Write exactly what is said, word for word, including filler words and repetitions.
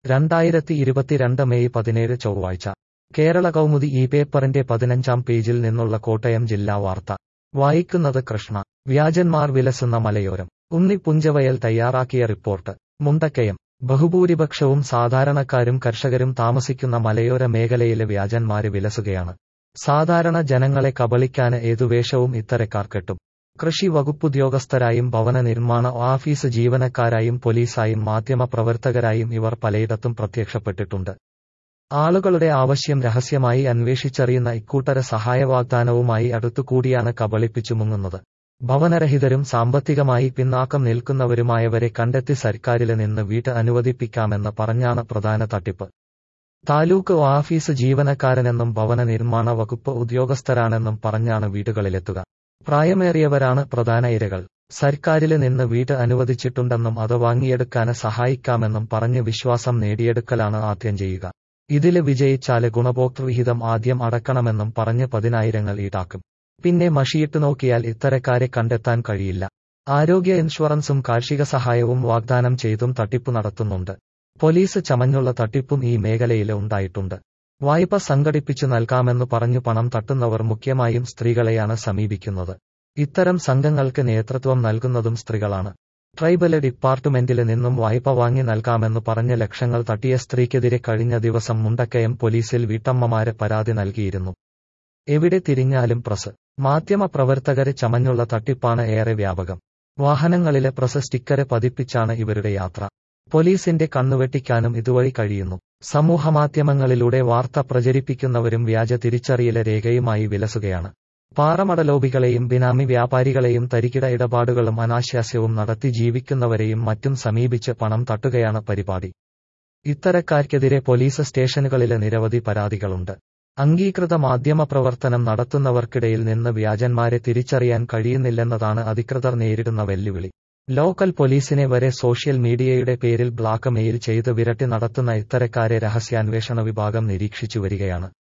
രണ്ടായിരത്തി ഇരുപത്തിരണ്ട് മെയ് പതിനേഴ് ചൊവ്വാഴ്ച കേരള കൗമുദി ഈ പേപ്പറിന്റെ പതിനഞ്ചാം പേജിൽ നിന്നുള്ള കോട്ടയം ജില്ലാ വാർത്ത വായിക്കുന്നത് കൃഷ്ണ. വ്യാജന്മാർ വിലസുന്ന മലയോരം. ഉണ്ണി പുഞ്ചവയൽ തയ്യാറാക്കിയ റിപ്പോർട്ട്. മുണ്ടക്കയം. ബഹുഭൂരിപക്ഷവും സാധാരണക്കാരും കർഷകരും താമസിക്കുന്ന മലയോര മേഖലയിലെ വ്യാജന്മാര് വിലസുകയാണ്. സാധാരണ ജനങ്ങളെ കബളിക്കാന് ഏതു വേഷവും ഇത്തരക്കാർ കെട്ടും. കൃഷി വകുപ്പുദ്യോഗസ്ഥരായും ഭവന നിർമ്മാണ ഓഫീസ് ജീവനക്കാരായും പോലീസായും മാധ്യമപ്രവർത്തകരായും ഇവർ പലയിടത്തും പ്രത്യക്ഷപ്പെട്ടിട്ടുണ്ട്. ആളുകളുടെ ആവശ്യം രഹസ്യമായി അന്വേഷിച്ചറിയുന്ന ഇക്കൂട്ടര സഹായവാഗ്ദാനവുമായി അടുത്തുകൂടിയാണ് കബളിപ്പിച്ചു മുങ്ങുന്നത്. ഭവനരഹിതരും സാമ്പത്തികമായി പിന്നാക്കം നിൽക്കുന്നവരുമായവരെ കണ്ടെത്തി സർക്കാരില് നിന്ന് വീട്ട് അനുവദിപ്പിക്കാമെന്ന് പറഞ്ഞാണ് പ്രധാന തട്ടിപ്പ്. താലൂക്ക് ഓഫീസ് ജീവനക്കാരനെന്നും ഭവന നിർമ്മാണ വകുപ്പ് ഉദ്യോഗസ്ഥരാണെന്നും പറഞ്ഞാണ് വീടുകളിലെത്തുക. പ്രായമേറിയവരാണ് പ്രധാന ഇരകൾ. സർക്കാരില് നിന്ന് വീട്ട് അനുവദിച്ചിട്ടുണ്ടെന്നും അത് വാങ്ങിയെടുക്കാന് സഹായിക്കാമെന്നും പറഞ്ഞ് വിശ്വാസം നേടിയെടുക്കലാണ് ആദ്യം ചെയ്യുക. ഇതില് വിജയിച്ചാല് ഗുണഭോക്തൃവിഹിതം ആദ്യം അടക്കണമെന്നും പറഞ്ഞ് പതിനായിരങ്ങൾ ഈടാക്കും. പിന്നെ മഷിയിട്ട് നോക്കിയാൽ ഇത്തരക്കാരെ കണ്ടെത്താൻ കഴിയില്ല. ആരോഗ്യ ഇൻഷുറൻസും കാർഷിക സഹായവും വാഗ്ദാനം ചെയ്തും തട്ടിപ്പു നടത്തുന്നുണ്ട്. പോലീസ് ചമഞ്ഞുള്ള തട്ടിപ്പും ഈ മേഖലയില് ഉണ്ടായിട്ടുണ്ട്. വായ്പ സംഘടിപ്പിച്ചു നൽകാമെന്നു പറഞ്ഞു പണം തട്ടുന്നവർ മുഖ്യമായും സ്ത്രീകളെയാണ് സമീപിക്കുന്നത്. ഇത്തരം സംഘങ്ങൾക്ക് നേതൃത്വം നൽകുന്നതും സ്ത്രീകളാണ്. ട്രൈബല് ഡിപ്പാർട്ട്മെന്റില് നിന്നും വായ്പ വാങ്ങി നൽകാമെന്നു പറഞ്ഞ് ലക്ഷങ്ങൾ തട്ടിയ സ്ത്രീക്കെതിരെ കഴിഞ്ഞ ദിവസം മുണ്ടക്കയം പോലീസിൽ വീട്ടമ്മമാര് പരാതി നൽകിയിരുന്നു. എവിടെ തിരിഞ്ഞാലും പ്രസ്, മാധ്യമ പ്രവർത്തകര് ചമഞ്ഞുള്ള തട്ടിപ്പാണ് ഏറെ വ്യാപകം. വാഹനങ്ങളിലെ പ്രസ് സ്റ്റിക്കര് പതിപ്പിച്ചാണ് ഇവരുടെ യാത്ര. പോലീസിന്റെ കണ്ണുവെട്ടിക്കാനും ഇതുവഴി കഴിയുന്നു. സമൂഹമാധ്യമങ്ങളിലൂടെ വാർത്ത പ്രചരിപ്പിക്കുന്നവരും വ്യാജ തിരിച്ചറിയല രേഖയുമായി വിലസുകയാണ്. പാറമടലോബികളെയും ബിനാമി വ്യാപാരികളെയും തരികിട ഇടപാടുകളും അനാശാസ്യവും നടത്തി ജീവിക്കുന്നവരെയും മറ്റും സമീപിച്ച് പണം തട്ടുകയാണ് പരിപാടി. ഇത്തരക്കാർക്കെതിരെ പോലീസ് സ്റ്റേഷനുകളിലെ നിരവധി പരാതികളുണ്ട്. അംഗീകൃത മാധ്യമ പ്രവർത്തനം നടത്തുന്നവർക്കിടയിൽ നിന്ന് വ്യാജന്മാരെ തിരിച്ചറിയാൻ കഴിയുന്നില്ലെന്നതാണ് അധികൃതർ നേരിടുന്ന വെല്ലുവിളി. ലോക്കൽ പോലീസിനെ വരെ സോഷ്യൽ മീഡിയയുടെ പേരിൽ ബ്ലാക്ക് മെയിൽ ചെയ്ത് വിരട്ടി നടത്തുന്ന ഇത്തരക്കാരെ രഹസ്യാന്വേഷണ വിഭാഗം നിരീക്ഷിച്ചു വരികയാണ്.